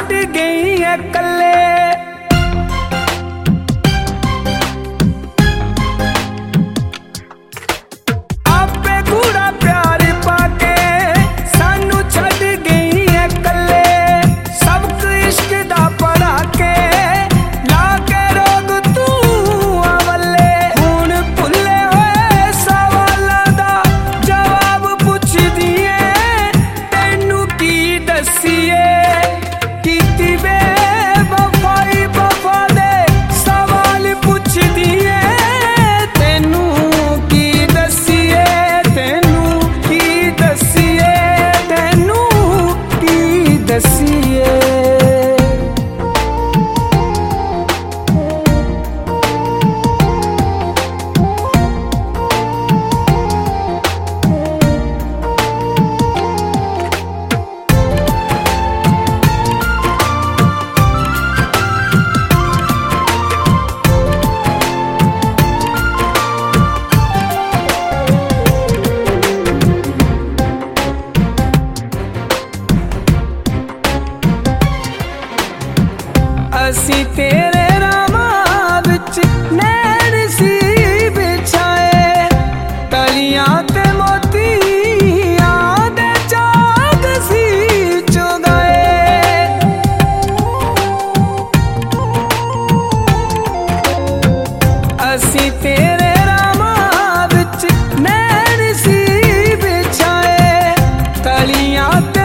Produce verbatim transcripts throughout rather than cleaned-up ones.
छड़ गई है कल्ले। आपे कूड़ा प्यार पाके सानू छड़ गई है कल्ले। सबक इश्क दा पढ़ा के ला के रोग तू अवले। हुण भुले होए सवालां दा जवाब पुछ दिए, तेनू की दसीए। असी तेरे रामां विच नैन सी बिछाए, कलियां ते मोतियां दे जाग सी चुगाए। असी तेरे रामां विच नैन सी बिछाए, कलियां ते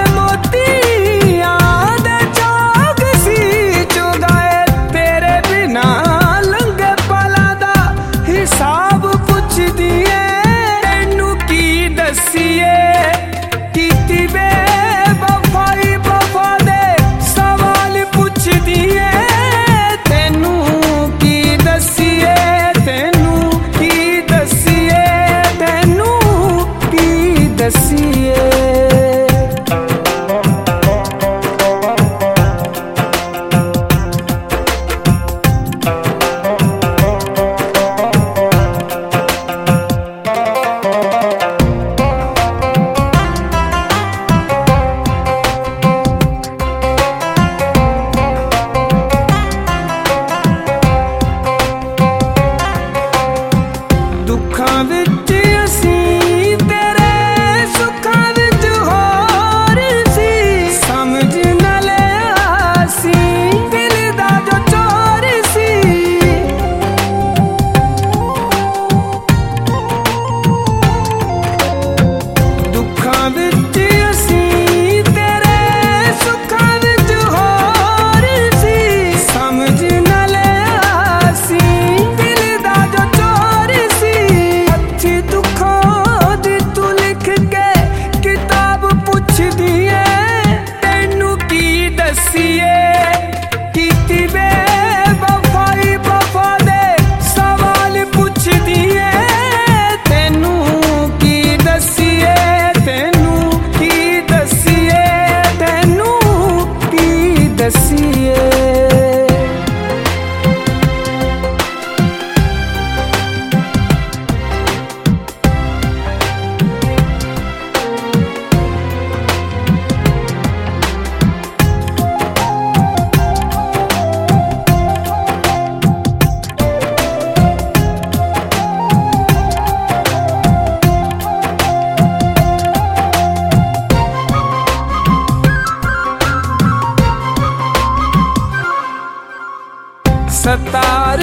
सतार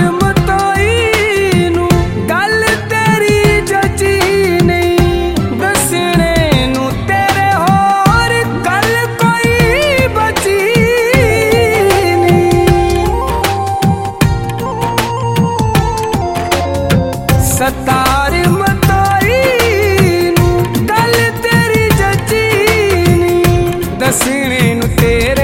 मतोई नू गल तेरी जची नहीं, दसने नू तेरे होर गल कोई बची नहीं। सतार मतोई नू गल तेरी जची नहीं, दसने नू तेरे